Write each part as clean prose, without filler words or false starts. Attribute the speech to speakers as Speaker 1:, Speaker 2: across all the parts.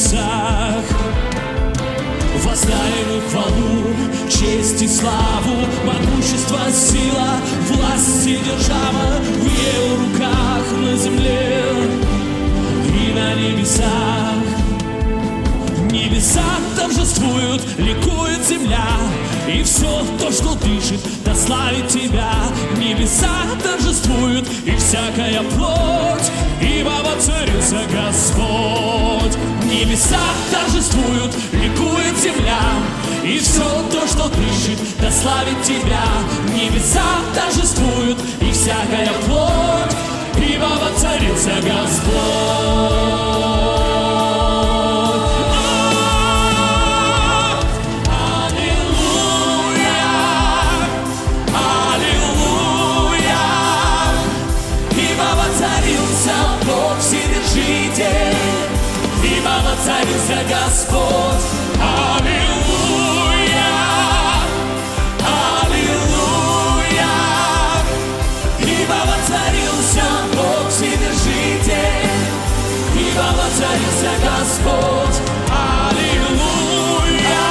Speaker 1: небесах. Воздаем хвалу, честь и славу, могущество, сила, власть и держава в Его руках на земле и на небесах. Небеса торжествуют, ликует земля, и все то, что дышит, да славит Тебя. Небеса торжествуют, и всякая плоть, ибо воцарился Господь. Небеса торжествуют, ликует земля, и все то, что дышит, да славит Тебя. Небеса торжествуют, и всякая плоть, ибо воцарился Господь. Ибо воцарился Господь. Аллилуйя, аллилуйя. Ибо воцарился Бог Вседержитель. Ибо воцарился Господь. Аллилуйя,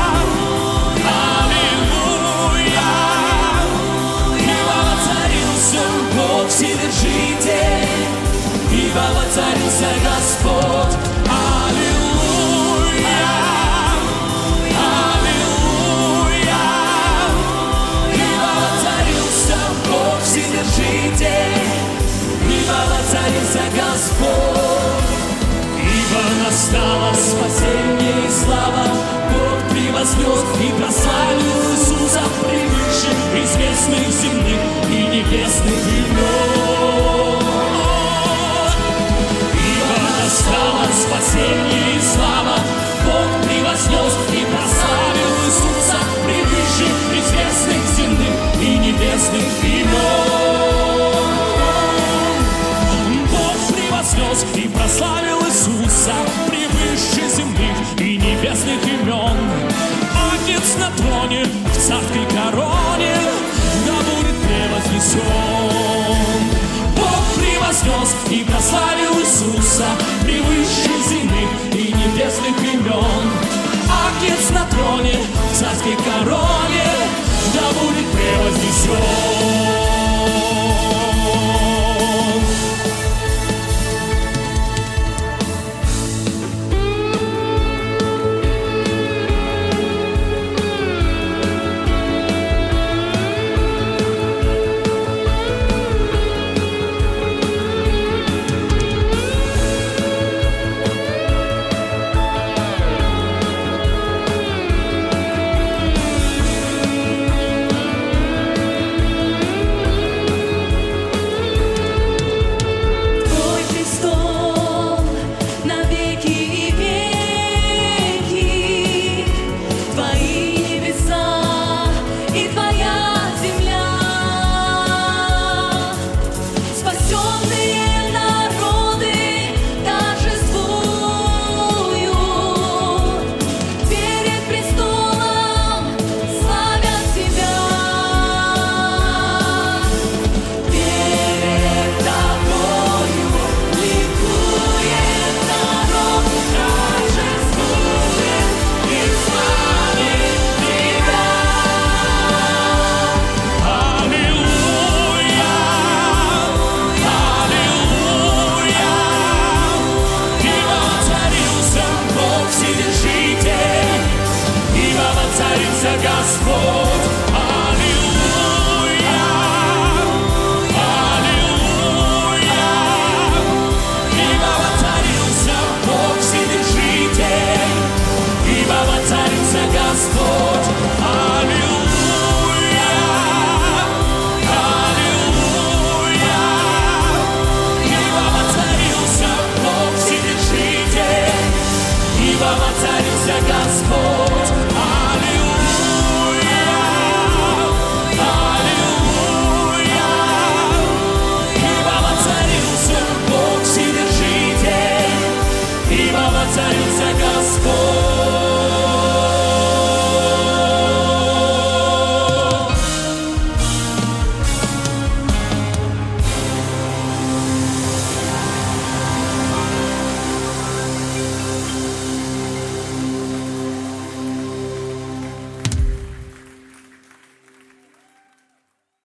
Speaker 1: аллилуйя. Ибо воцарился Бог Вседержитель. Ибо воцарился Господь. Аллилуйя, аллилуйя. Ибо воцарился Бог Вседержитель. Ибо воцарился Господь. Ибо настало спасение и слава. Бог превознес и прославил Иисуса превыше известных земных и небесных имен. Настало спасение и слава, Бог превознес и прославил Иисуса превыше известных земных и небесных имен. Бог превознес и прославил Иисуса превыше земных и небесных имен. Агнец на троне, в царской короне, да будет превознесен. Бог превознес и прославил Иисуса превыше земных и небесных имен. Агнец на троне, в царской короне, да будет превознесен. Воцарился Господь.